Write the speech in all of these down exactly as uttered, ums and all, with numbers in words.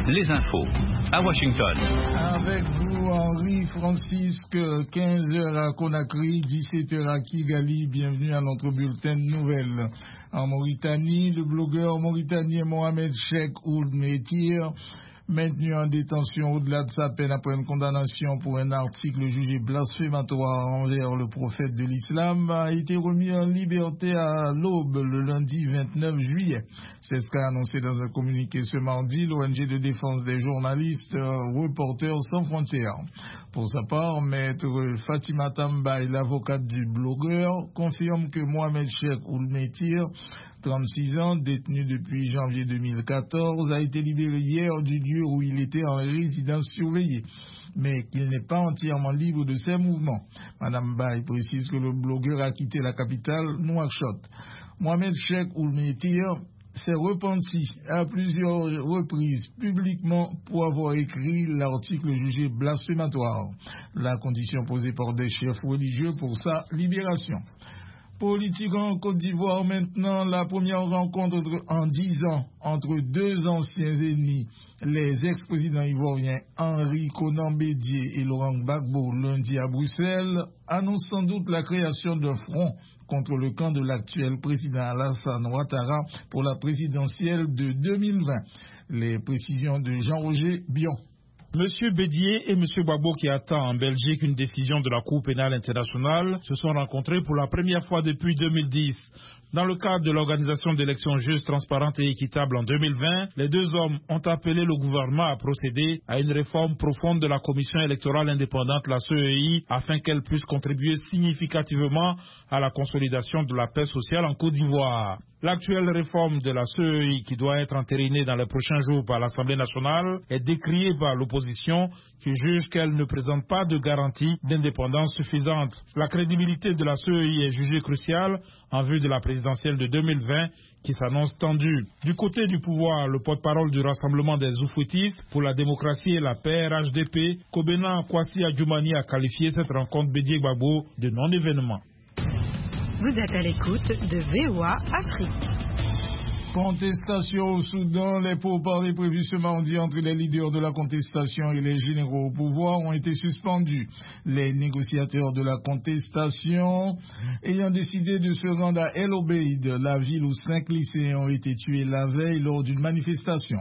les infos à Washington. Avec vous, Henri Francisque, quinze heures à Conakry, dix-sept heures à Kigali. Bienvenue à notre bulletin de nouvelles. En Mauritanie, le blogueur mauritanien Mohamed Cheikh Ould Mehtir, maintenu en détention au-delà de sa peine après une condamnation pour un article jugé blasphématoire envers le prophète de l'islam, a été remis en liberté à l'aube le lundi vingt-neuf juillet. C'est ce qu'a annoncé dans un communiqué ce mardi l'O N G de défense des journalistes Reporters sans frontières. Pour sa part, maître Fatima Tambay, l'avocate du blogueur, confirme que Mohamed Cheikh Ould Mehtir, trente-six ans, détenu depuis janvier deux mille quatorze, a été libéré hier du lieu où il était en résidence surveillée, mais qu'il n'est pas entièrement libre de ses mouvements. Madame Bay précise que le blogueur a quitté la capitale, Nouakchott. Mohamed Cheikh Ould Mehtir s'est repenti à plusieurs reprises publiquement pour avoir écrit l'article jugé blasphématoire, la condition posée par des chefs religieux pour sa libération. Politique en Côte d'Ivoire maintenant, la première rencontre en dix ans entre deux anciens ennemis, les ex-présidents ivoiriens Henri Konan Bédié et Laurent Gbagbo, lundi à Bruxelles, annonce sans doute la création d'un front contre le camp de l'actuel président Alassane Ouattara pour la présidentielle de deux mille vingt. Les précisions de Jean-Roger Bion. Monsieur Bédié et Monsieur Gbagbo, qui attend en Belgique une décision de la Cour pénale internationale, se sont rencontrés pour la première fois depuis deux mille dix. Dans le cadre de l'organisation d'élections justes, transparentes et équitables en deux mille vingt, les deux hommes ont appelé le gouvernement à procéder à une réforme profonde de la Commission électorale indépendante, la C E I, afin qu'elle puisse contribuer significativement à la consolidation de la paix sociale en Côte d'Ivoire. L'actuelle réforme de la C E I, qui doit être entérinée dans les prochains jours par l'Assemblée nationale, est décriée par l'opposition qui juge qu'elle ne présente pas de garantie d'indépendance suffisante. La crédibilité de la C E I est jugée cruciale en vue de la présidentielle de deux mille vingt qui s'annonce tendue. Du côté du pouvoir, le porte-parole du Rassemblement des Oufoutistes pour la démocratie et la paix, R H D P, Kobena Kwasi Adjoumani, a qualifié cette rencontre Bédié-Gbagbo de non-événement. Vous êtes à l'écoute de V O A Afrique. Contestation au Soudan, les pourparlers prévus ce mardi entre les leaders de la contestation et les généraux au pouvoir ont été suspendus. Les négociateurs de la contestation ayant décidé de se rendre à El Obeid, la ville où cinq lycéens ont été tués la veille lors d'une manifestation.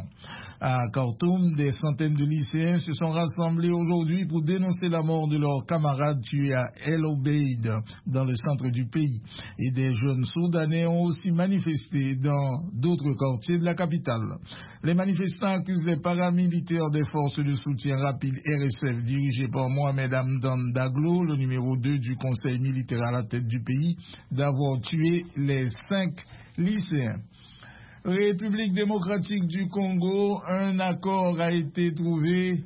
À Khartoum, des centaines de lycéens se sont rassemblés aujourd'hui pour dénoncer la mort de leurs camarades tués à El Obeid, dans le centre du pays. Et des jeunes Soudanais ont aussi manifesté dans d'autres quartiers de la capitale. Les manifestants accusent les paramilitaires des forces de soutien rapide R S F dirigées par Mohamed Hamdan Daglo, le numéro deux du conseil militaire à la tête du pays, d'avoir tué les cinq lycéens. République démocratique du Congo, un accord a été trouvé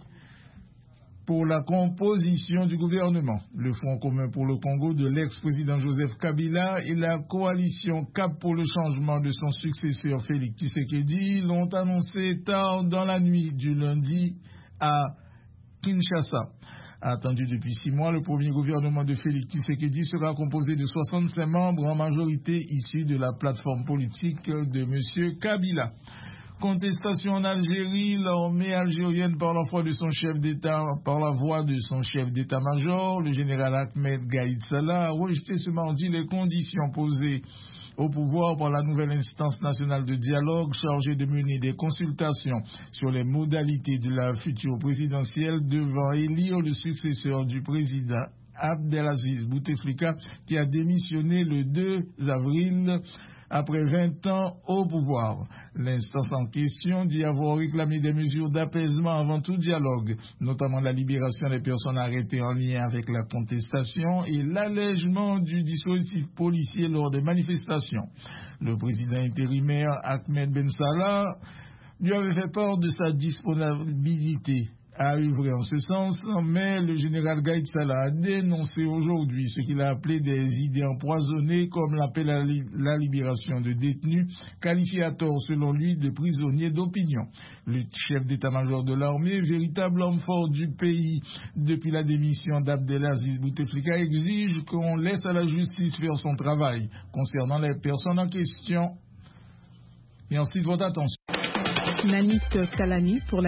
pour la composition du gouvernement. Le Front commun pour le Congo de l'ex-président Joseph Kabila et la coalition Cap pour le changement de son successeur Félix Tshisekedi l'ont annoncé tard dans la nuit du lundi à Kinshasa. Attendu depuis six mois, le premier gouvernement de Félix Tshisekedi sera composé de soixante-cinq membres, en majorité issus de la plateforme politique de M. Kabila. Contestation en Algérie, l'armée algérienne par la voix de son chef d'État, par la voix de son chef d'État-major, le général Ahmed Gaïd Salah, a rejeté ce mardi les conditions posées au pouvoir par la nouvelle instance nationale de dialogue chargée de mener des consultations sur les modalités de la future présidentielle devant élire le successeur du président Abdelaziz Bouteflika qui a démissionné le deux avril après vingt ans au pouvoir. L'instance en question dit avoir réclamé des mesures d'apaisement avant tout dialogue, notamment la libération des personnes arrêtées en lien avec la contestation et l'allègement du dispositif policier lors des manifestations. Le président intérimaire Ahmed Ben Salah lui avait fait part de sa disponibilité à œuvrer en ce sens, mais le général Gaïd Salah a dénoncé aujourd'hui ce qu'il a appelé des idées empoisonnées comme l'appel à la libération de détenus, qualifié à tort selon lui de prisonniers d'opinion. Le chef d'état-major de l'armée, véritable homme fort du pays depuis la démission d'Abdelaziz Bouteflika, exige qu'on laisse à la justice faire son travail concernant les personnes en question. Et ensuite, votre attention. Nanit Kalani pour la